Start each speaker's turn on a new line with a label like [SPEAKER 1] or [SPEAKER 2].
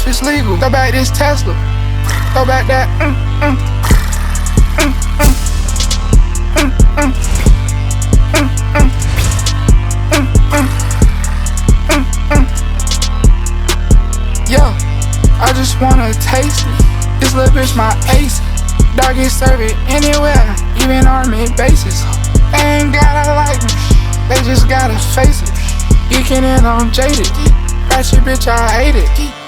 [SPEAKER 1] if it's legal. Throw back this Tesla. Throw back that. Yo, I just wanna taste it. This little bitch my ace. Dog get serve it anywhere, even army bases. They ain't gotta like me, they just gotta face it. Geeking in on jaded. That shit, bitch, I hate it.